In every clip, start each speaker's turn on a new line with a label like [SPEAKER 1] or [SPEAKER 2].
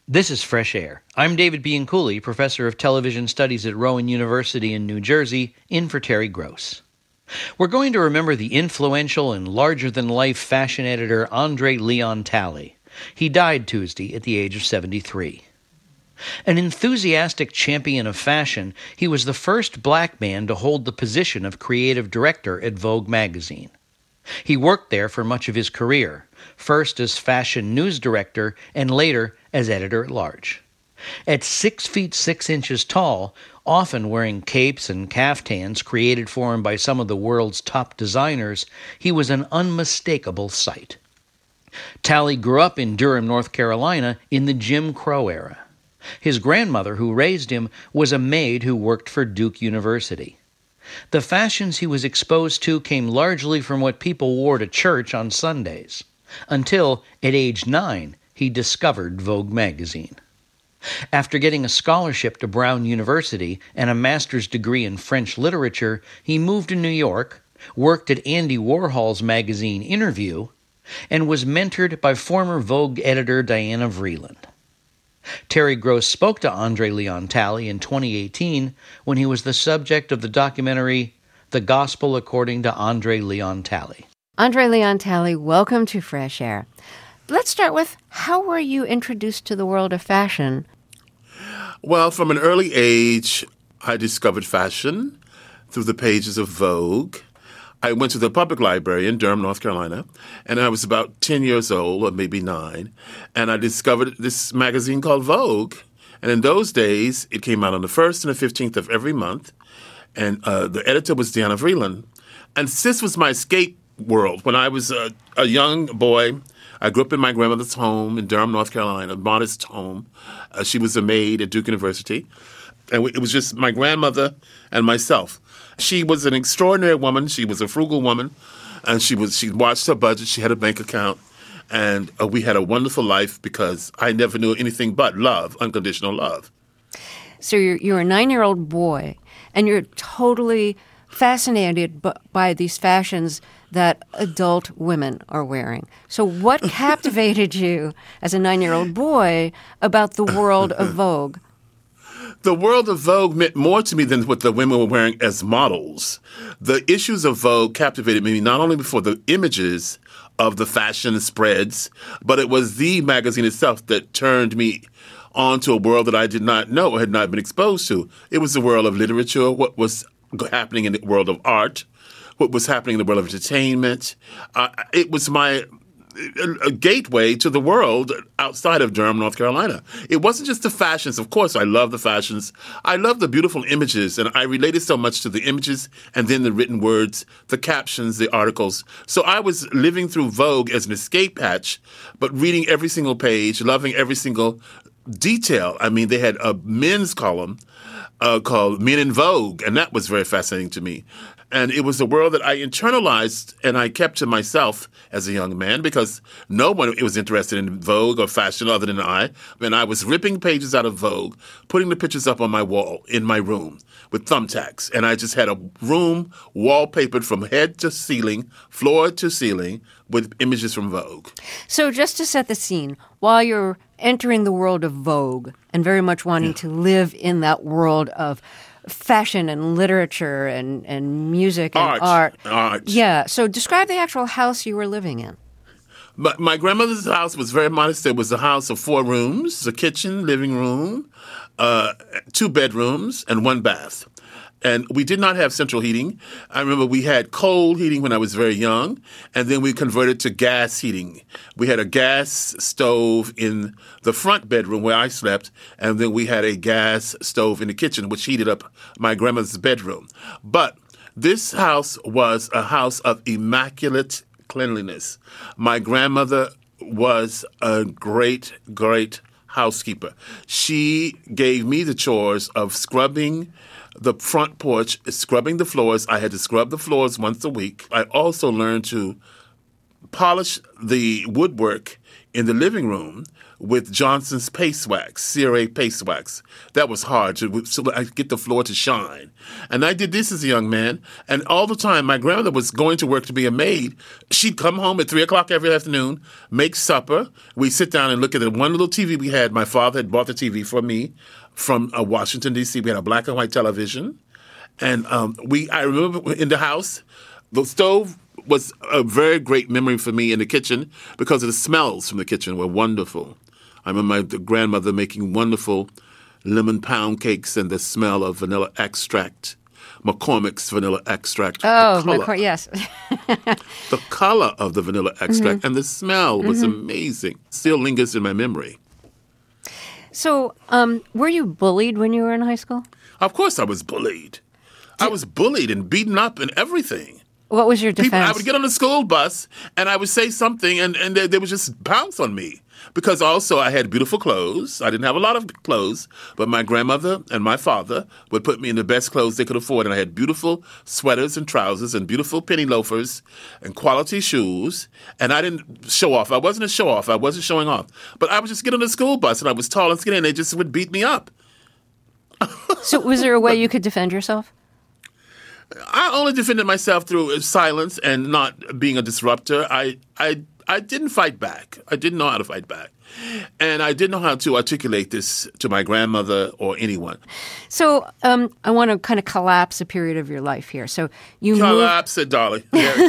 [SPEAKER 1] This is Fresh Air. I'm David Bianculli, professor of television studies at Rowan University in New Jersey, in for Terry Gross. We're going to remember the influential and larger-than-life fashion editor Andre Leon Talley. He died Tuesday at the age of 73. An enthusiastic champion of fashion, he was the first black man to hold the position of creative director at Vogue magazine. He worked there for much of his career, first as fashion news director and later as editor-at-large. At 6 feet 6 inches tall, often wearing capes and caftans created for him by some of the world's top designers, he was an unmistakable sight. Talley grew up in Durham, North Carolina in the Jim Crow era. His grandmother, who raised him, was a maid who worked for Duke University. The fashions he was exposed to came largely from what people wore to church on Sundays, until, at age 9, he discovered Vogue magazine. After getting a scholarship to Brown University and a master's degree in French literature, he moved to New York, worked at Andy Warhol's magazine Interview, and was mentored by former Vogue editor Diana Vreeland. Terry Gross spoke to Andre Leon Talley in 2018 when he was the subject of the documentary The Gospel According to Andre Leon Talley.
[SPEAKER 2] Andre Leon Talley, welcome to Fresh Air. Let's start with, how were you introduced to the world of fashion?
[SPEAKER 3] Well, from an early age, I discovered fashion through the pages of Vogue. I went to the public library in Durham, North Carolina, and I was about 10 years old, or maybe 9, and I discovered this magazine called Vogue. And in those days, it came out on the 1st and the 15th of every month, and the editor was Diana Vreeland. And this was my escape world. When I was a young boy, I grew up in my grandmother's home in Durham, North Carolina, a modest home. She was a maid at Duke University, and it was just my grandmother and myself. She was an extraordinary woman. She was a frugal woman, and she watched her budget. She had a bank account, and we had a wonderful life because I never knew anything but love, unconditional love.
[SPEAKER 2] So you're a 9-year-old boy, and you're totally fascinated by these fashions that adult women are wearing. So what captivated you as a 9-year-old boy about the world of Vogue?
[SPEAKER 3] The world of Vogue meant more to me than what the women were wearing as models. The issues of Vogue captivated me not only for the images of the fashion spreads, but it was the magazine itself that turned me onto a world that I did not know or had not been exposed to. It was the world of literature, what was happening in the world of art, what was happening in the world of entertainment. It was a gateway to the world outside of Durham, North Carolina. It wasn't just the fashions. Of course, I love the fashions. I love the beautiful images, and I related so much to the images and then the written words, the captions, the articles. So I was living through Vogue as an escape hatch, but reading every single page, loving every single detail. I mean, they had a men's column called Men in Vogue, and that was very fascinating to me. And it was a world that I internalized and I kept to myself as a young man because no one was interested in Vogue or fashion other than I. And I was ripping pages out of Vogue, putting the pictures up on my wall in my room with thumbtacks. And I just had a room wallpapered from head to ceiling, floor to ceiling, with images from Vogue.
[SPEAKER 2] So just to set the scene, while you're entering the world of Vogue and very much wanting to live in that world of fashion and literature and music and art. Yeah. So describe the actual house you were living in.
[SPEAKER 3] But my grandmother's house was very modest. It was a house of 4 rooms, a kitchen, living room, 2 bedrooms, and 1 bath. And we did not have central heating. I remember we had coal heating when I was very young, and then we converted to gas heating. We had a gas stove in the front bedroom where I slept, and then we had a gas stove in the kitchen, which heated up my grandmother's bedroom. But this house was a house of immaculate cleanliness. My grandmother was a great, great housekeeper. She gave me the chores of scrubbing the front porch, scrubbing the floors. I had to scrub the floors once a week. I also learned to polish the woodwork in the living room with Johnson's Paste Wax, CRA Paste Wax. That was hard so I could get the floor to shine. And I did this as a young man. And all the time, my grandmother was going to work to be a maid. She'd come home at 3 o'clock every afternoon, make supper. We'd sit down and look at the one little TV we had. My father had bought the TV for me from Washington, D.C. We had a black and white television. And I remember in the house, the stove was a very great memory for me in the kitchen because of the smells from the kitchen were wonderful. I remember my grandmother making wonderful lemon pound cakes and the smell of vanilla extract, McCormick's vanilla extract.
[SPEAKER 2] Oh, yes.
[SPEAKER 3] The color of the vanilla extract and the smell was amazing. Still lingers in my memory.
[SPEAKER 2] So, were you bullied when you were in high school?
[SPEAKER 3] Of course I was bullied. I was bullied and beaten up and everything.
[SPEAKER 2] What was your defense?
[SPEAKER 3] I would get on the school bus and I would say something and they would just pounce on me. Because also I had beautiful clothes. I didn't have a lot of clothes, but my grandmother and my father would put me in the best clothes they could afford. And I had beautiful sweaters and trousers and beautiful penny loafers and quality shoes. And I didn't show off. I wasn't a show off. I wasn't showing off. But I would just get on the school bus and I was tall and skinny and they just would beat me up.
[SPEAKER 2] So was there a way you could defend yourself?
[SPEAKER 3] I only defended myself through silence and not being a disruptor. I didn't fight back. I didn't know how to fight back. And I didn't know how to articulate this to my grandmother or anyone.
[SPEAKER 2] So I want to kind of collapse a period of your life here. So you
[SPEAKER 3] collapse it, darling.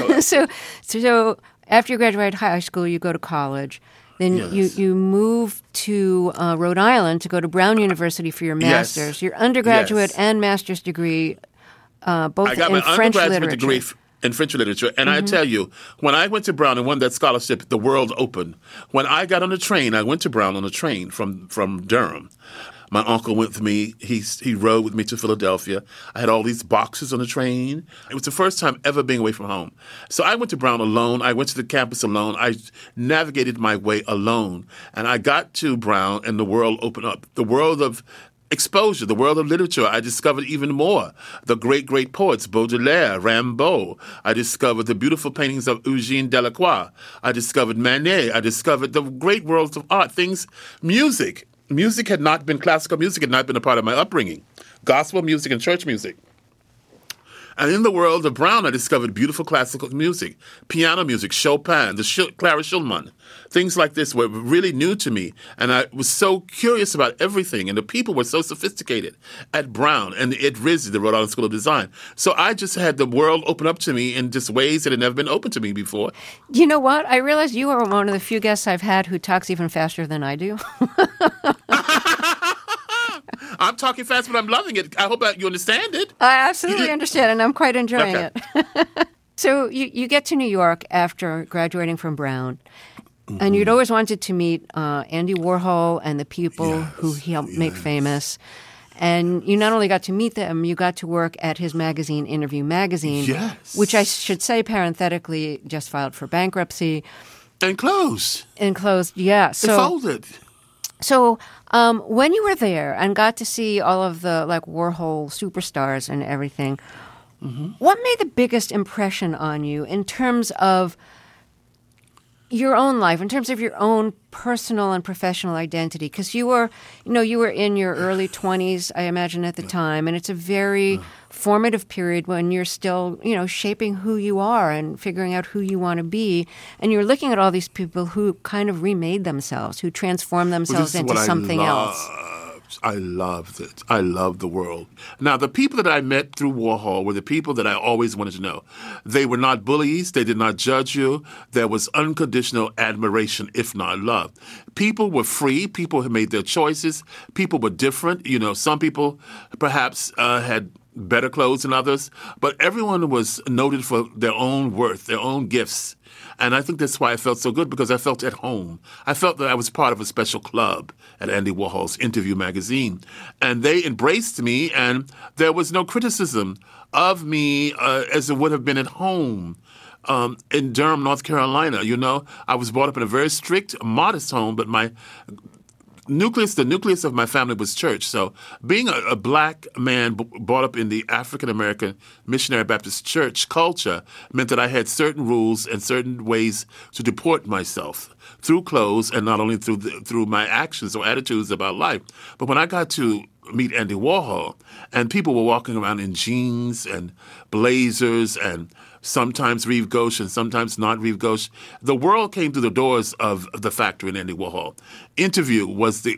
[SPEAKER 2] So after you graduate high school, you go to college. Then you move to Rhode Island to go to Brown University for your master's.
[SPEAKER 3] Yes.
[SPEAKER 2] Your undergraduate and master's degree both
[SPEAKER 3] I got
[SPEAKER 2] in
[SPEAKER 3] my
[SPEAKER 2] French
[SPEAKER 3] undergraduate
[SPEAKER 2] literature.
[SPEAKER 3] degree in French literature. And I tell you, when I went to Brown and won that scholarship, the world opened. When I got on the train, I went to Brown on a train from Durham. My uncle went with me. He rode with me to Philadelphia. I had all these boxes on the train. It was the first time ever being away from home. So I went to Brown alone. I went to the campus alone. I navigated my way alone. And I got to Brown and the world opened up. The world of exposure, the world of literature, I discovered even more. The great, great poets, Baudelaire, Rimbaud. I discovered the beautiful paintings of Eugène Delacroix. I discovered Manet. I discovered the great worlds of art, music. Music had not been, classical music had not been a part of my upbringing. Gospel music and church music. And in the world of Brown, I discovered beautiful classical music, piano music, Chopin, Clara Schumann. Things like this were really new to me. And I was so curious about everything. And the people were so sophisticated at Brown and at RISD, the Rhode Island School of Design. So I just had the world open up to me in just ways that had never been open to me before.
[SPEAKER 2] You know what? I realize you are one of the few guests I've had who talks even faster than I do.
[SPEAKER 3] I'm talking fast, but I'm loving it. I hope that you understand it.
[SPEAKER 2] I absolutely understand, and I'm quite enjoying
[SPEAKER 3] Okay.
[SPEAKER 2] it. So you get to New York after graduating from Brown, and you'd always wanted to meet Andy Warhol and the people who he helped make famous. And you not only got to meet them, you got to work at his magazine, Interview Magazine, which I should say parenthetically just filed for bankruptcy.
[SPEAKER 3] And closed.
[SPEAKER 2] Yeah.
[SPEAKER 3] And folded.
[SPEAKER 2] So when you were there and got to see all of the Warhol superstars and everything, what made the biggest impression on you in terms of your own life, in terms of your own personal and professional identity? Because you were in your early 20s, I imagine, at the time, and it's a very formative period when you're still, shaping who you are and figuring out who you want to be. And you're looking at all these people who kind of remade themselves, who transformed themselves into something else.
[SPEAKER 3] I loved it. I loved the world. Now, the people that I met through Warhol were the people that I always wanted to know. They were not bullies. They did not judge you. There was unconditional admiration, if not love. People were free. People had made their choices. People were different. Some people perhaps had better clothes than others, but everyone was noted for their own worth, their own gifts. And I think that's why I felt so good, because I felt at home. I felt that I was part of a special club at Andy Warhol's Interview Magazine. And they embraced me, and there was no criticism of me as it would have been at home. In Durham, North Carolina, I was brought up in a very strict, modest home, but my the nucleus of my family was church. So being a black man brought up in the African American Missionary Baptist Church culture meant that I had certain rules and certain ways to deport myself through clothes and not only through my actions or attitudes about life. But when I got to meet Andy Warhol, and people were walking around in jeans and blazers and sometimes Reeve Ghosh and sometimes not Reeve Ghosh. The world came through the doors of the factory in Andy Warhol. Interview was the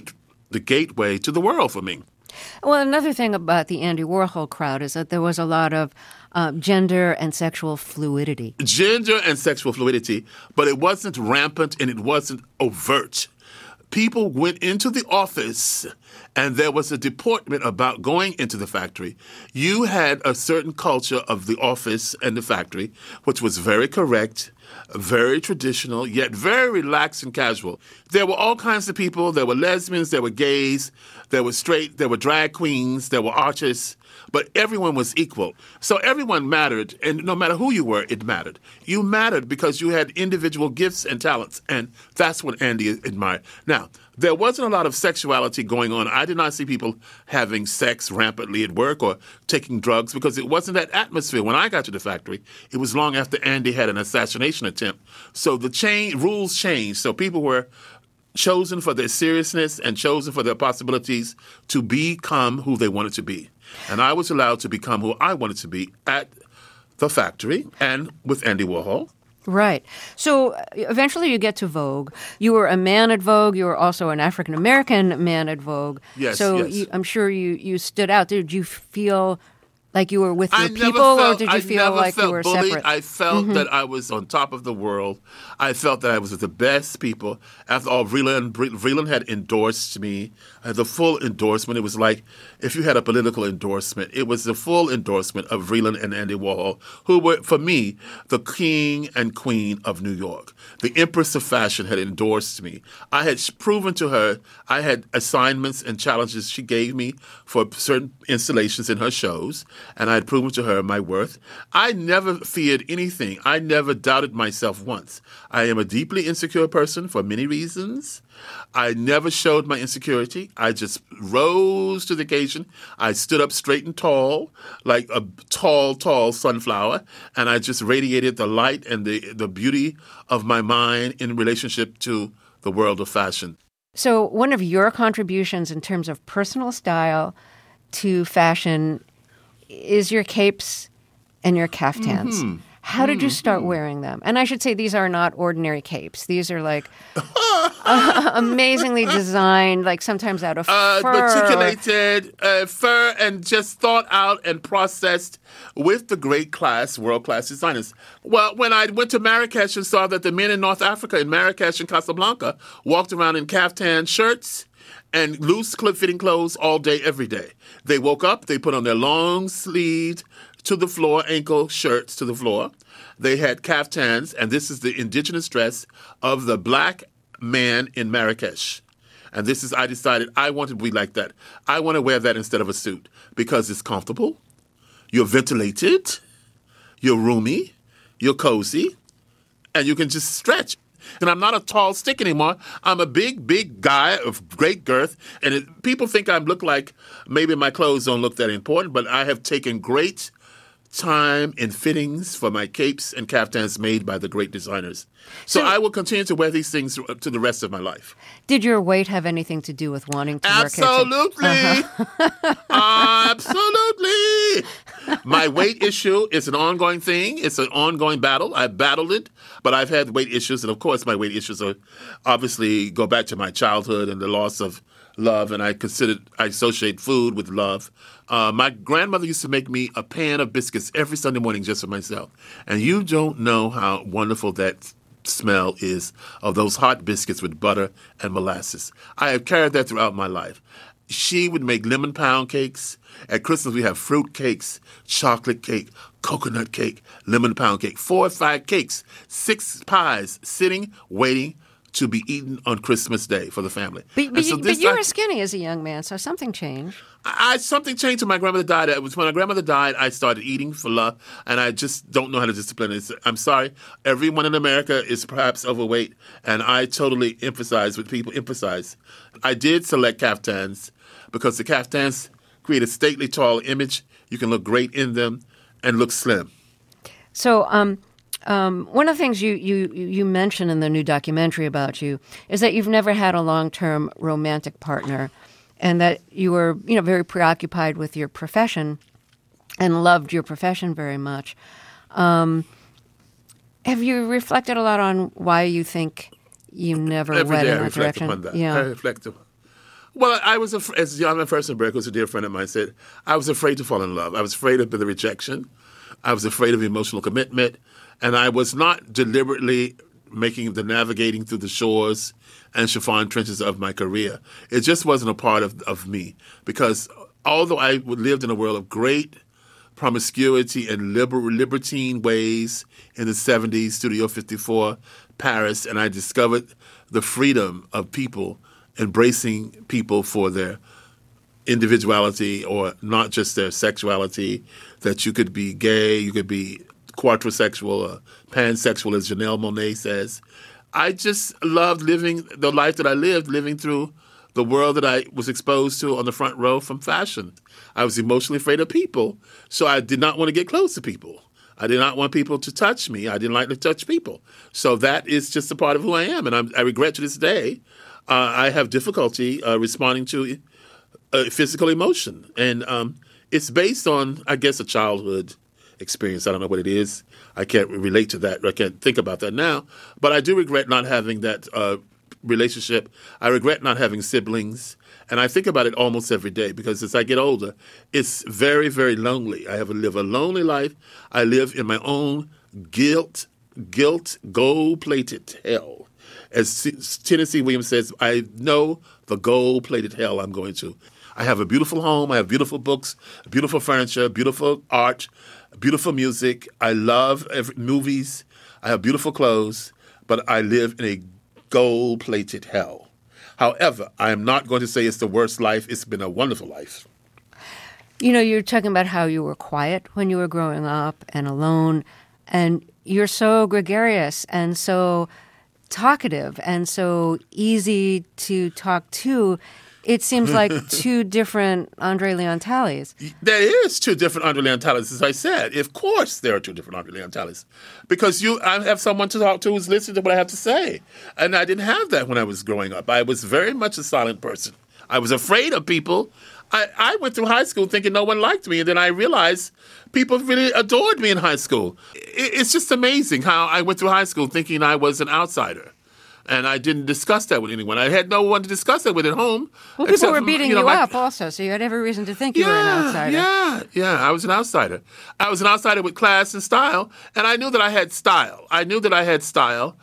[SPEAKER 3] gateway to the world for me.
[SPEAKER 2] Well, another thing about the Andy Warhol crowd is that there was a lot of gender and sexual fluidity.
[SPEAKER 3] Gender and sexual fluidity, but it wasn't rampant and it wasn't overt. People went into the office and there was a deportment about going into the factory. You had a certain culture of the office and the factory, which was very correct, very traditional, yet very relaxed and casual. There were all kinds of people. There were lesbians, there were gays, there were straight, there were drag queens, there were artists, but everyone was equal. So everyone mattered, and no matter who you were, it mattered. You mattered because you had individual gifts and talents, and that's what Andy admired. Now, there wasn't a lot of sexuality going on. I did not see people having sex rampantly at work or taking drugs because it wasn't that atmosphere. When I got to the factory, it was long after Andy had an assassination attempt. So the rules changed. So people were chosen for their seriousness and chosen for their possibilities to become who they wanted to be. And I was allowed to become who I wanted to be at the factory and with Andy Warhol.
[SPEAKER 2] Right. So eventually you get to Vogue. You were a man at Vogue. You were also an African-American man at Vogue.
[SPEAKER 3] Yes,
[SPEAKER 2] so
[SPEAKER 3] yes.
[SPEAKER 2] I'm sure you stood out. Did you feel like you were with your people, or did you feel like you were
[SPEAKER 3] bullied.
[SPEAKER 2] separate?
[SPEAKER 3] I felt that I was on top of the world. I felt that I was with the best people. After all, Vreeland had endorsed me. I had the full endorsement. It was like if you had a political endorsement. It was the full endorsement of Vreeland and Andy Warhol, who were, for me, the king and queen of New York. The Empress of Fashion had endorsed me. I had proven to her, I had assignments and challenges she gave me for certain installations in her shows, and I had proven to her my worth. I never feared anything. I never doubted myself once. I am a deeply insecure person for many reasons. I never showed my insecurity. I just rose to the occasion. I stood up straight and tall, like a tall sunflower, and I just radiated the light and the beauty of my mind in relationship to the world of fashion.
[SPEAKER 2] So one of your contributions in terms of personal style to fashion is your capes and your caftans. Mm-hmm. How did you start wearing them? And I should say these are not ordinary capes. These are like amazingly designed, like sometimes out of fur.
[SPEAKER 3] Articulated fur and just thought out and processed with the world-class designers. Well, when I went to Marrakesh and saw that the men in North Africa, in Marrakesh and Casablanca, walked around in caftan shirts and loose fitting clothes all day, every day. They woke up, they put on their long-sleeved to the floor, ankle shirts to the floor. They had caftans, and this is the indigenous dress of the black man in Marrakesh. And I decided I want to be like that. I want to wear that instead of a suit because it's comfortable, you're ventilated, you're roomy, you're cozy, and you can just stretch. And I'm not a tall stick anymore. I'm a big guy of great girth. And people think I look like maybe my clothes don't look that important, but I have taken great time in fittings for my capes and caftans made by the great designers. So I will continue to wear these things to the rest of my life.
[SPEAKER 2] Did your weight have anything to do with wanting to wear capes?
[SPEAKER 3] Absolutely. Absolutely. My weight issue is an ongoing thing. It's an ongoing battle. I've battled it, but I've had weight issues. And of course, my weight issues obviously go back to my childhood and the loss of love. And I associate food with love. My grandmother used to make me a pan of biscuits every Sunday morning just for myself. And you don't know how wonderful that smell is of those hot biscuits with butter and molasses. I have carried that throughout my life. She would make lemon pound cakes. At Christmas, we have fruit cakes, chocolate cake, coconut cake, lemon pound cake, 4 or 5 cakes, 6 pies, sitting, waiting to be eaten on Christmas Day for the family.
[SPEAKER 2] But you were skinny as a young man, so something changed.
[SPEAKER 3] Something changed when my grandmother died. It was when my grandmother died, I started eating for love, and I just don't know how to discipline it. I'm sorry. Everyone in America is perhaps overweight, and I totally emphasize what people emphasize. I did select caftans because the caftans create a stately, tall image. You can look great in them and look slim.
[SPEAKER 2] So one of the things you mention in the new documentary about you is that you've never had a long-term romantic partner, and that you were, very preoccupied with your profession and loved your profession very much. Have you reflected a lot on why you think you never went in that direction?
[SPEAKER 3] Upon that. I reflect upon. Well, I was, as John Furstenberg, who's a dear friend of mine, said, I was afraid to fall in love. I was afraid of the rejection. I was afraid of emotional commitment. And I was not deliberately making the navigating through the shores and chiffon trenches of my career. It just wasn't a part of me. Because although I lived in a world of great promiscuity and libertine ways in the 70s, Studio 54, Paris, and I discovered the freedom of people embracing people for their individuality or not just their sexuality, that you could be gay, you could be quadrisexual or pansexual, as Janelle Monáe says. I just loved living the life that I lived, living through the world that I was exposed to on the front row from fashion. I was emotionally afraid of people, so I did not want to get close to people. I did not want people to touch me. I didn't like to touch people. So that is just a part of who I am, and I regret to this day I have difficulty responding to physical emotion. And it's based on, I guess, a childhood experience. I don't know what it is. I can't relate to that. I can't think about that now. But I do regret not having that relationship. I regret not having siblings. And I think about it almost every day because as I get older, it's very, very lonely. I live a lonely life. I live in my own guilt, gold-plated hell. As Tennessee Williams says, I know the gold-plated hell I'm going to. I have a beautiful home. I have beautiful books, beautiful furniture, beautiful art, beautiful music. I love movies. I have beautiful clothes, but I live in a gold-plated hell. However, I am not going to say it's the worst life. It's been a wonderful life.
[SPEAKER 2] You're talking about how you were quiet when you were growing up and alone, and you're so gregarious and so talkative and so easy to talk to. It seems like two different Andre Leon-Tallys.
[SPEAKER 3] There is two different Andre Leon-Tallys, as I said. Of course there are two different Andre Leon-Tallys. Because I have someone to talk to who's listening to what I have to say. And I didn't have that when I was growing up. I was very much a silent person. I was afraid of people. I went through high school thinking no one liked me, and then I realized people really adored me in high school. It's just amazing how I went through high school thinking I was an outsider. And I didn't discuss that with anyone. I had no one to discuss that with at home.
[SPEAKER 2] Well, people were beating you up also, so you had every reason to think you were an outsider.
[SPEAKER 3] Yeah, I was an outsider. I was an outsider with class and style, and I knew that I had style. I knew that I had style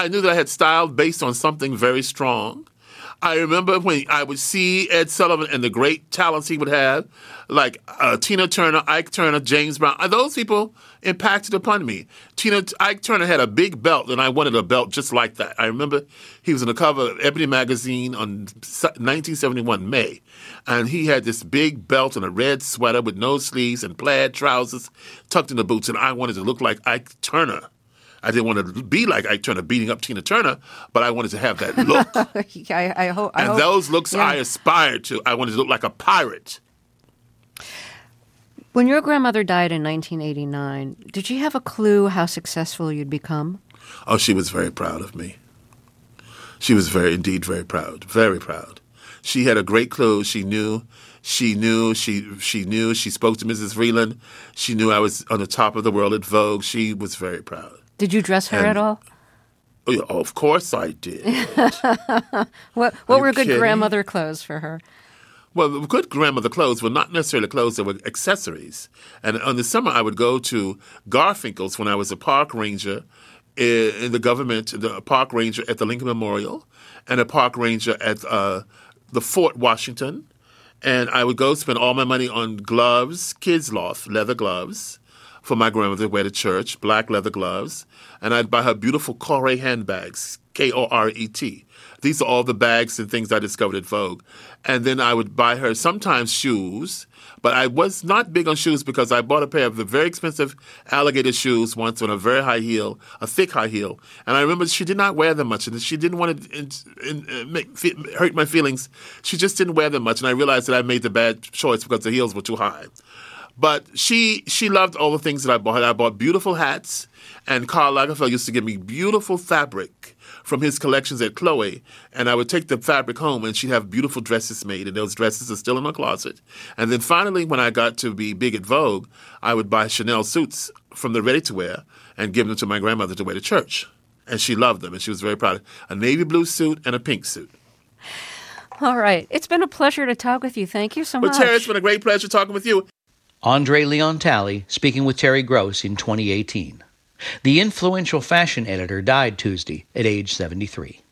[SPEAKER 3] based on something very strong. I remember when I would see Ed Sullivan and the great talents he would have, like Tina Turner, Ike Turner, James Brown. Those people impacted upon me. Ike Turner had a big belt, and I wanted a belt just like that. I remember he was on the cover of Ebony magazine on 1971, May, and he had this big belt and a red sweater with no sleeves and plaid trousers tucked in the boots, and I wanted to look like Ike Turner. I didn't want to be like Ike Turner beating up Tina Turner, but I wanted to have that look.
[SPEAKER 2] I hope.
[SPEAKER 3] Those looks I aspired to. I wanted to look like a pirate.
[SPEAKER 2] When your grandmother died in 1989, did she have a clue how successful you'd become?
[SPEAKER 3] Oh, she was very proud of me. She was indeed very proud, very proud. She had a great clue. She knew. She spoke to Mrs. Vreeland. She knew I was on the top of the world at Vogue. She was very proud.
[SPEAKER 2] Did you dress her at all?
[SPEAKER 3] Oh, of course I did.
[SPEAKER 2] What were good grandmother clothes for her?
[SPEAKER 3] Well, good grandmother clothes were not necessarily clothes, they were accessories. And in the summer, I would go to Garfinkel's when I was a park ranger in the government, the park ranger at the Lincoln Memorial, and a park ranger at the Fort Washington. And I would go spend all my money on gloves, Kids Loft, leather gloves, for my grandmother to wear to church, black leather gloves. And I'd buy her beautiful Corey handbags, Koret. These are all the bags and things I discovered at Vogue. And then I would buy her sometimes shoes, but I was not big on shoes because I bought a pair of the very expensive alligator shoes once on a very high heel, a thick high heel. And I remember she did not wear them much, and she didn't want to hurt my feelings. She just didn't wear them much, and I realized that I made the bad choice because the heels were too high. But she loved all the things that I bought. I bought beautiful hats, and Karl Lagerfeld used to give me beautiful fabric from his collections at Chloe, and I would take the fabric home, and she'd have beautiful dresses made, and those dresses are still in my closet. And then finally, when I got to be big at Vogue, I would buy Chanel suits from the ready-to-wear and give them to my grandmother to wear to church. And she loved them, and she was very proud. A navy blue suit and a pink suit.
[SPEAKER 2] All right. It's been a pleasure to talk with you. Thank you so much.
[SPEAKER 3] Well, Terry, it's been a great pleasure talking with you.
[SPEAKER 1] Andre Leon Talley speaking with Terry Gross in 2018. The influential fashion editor died Tuesday at age 73.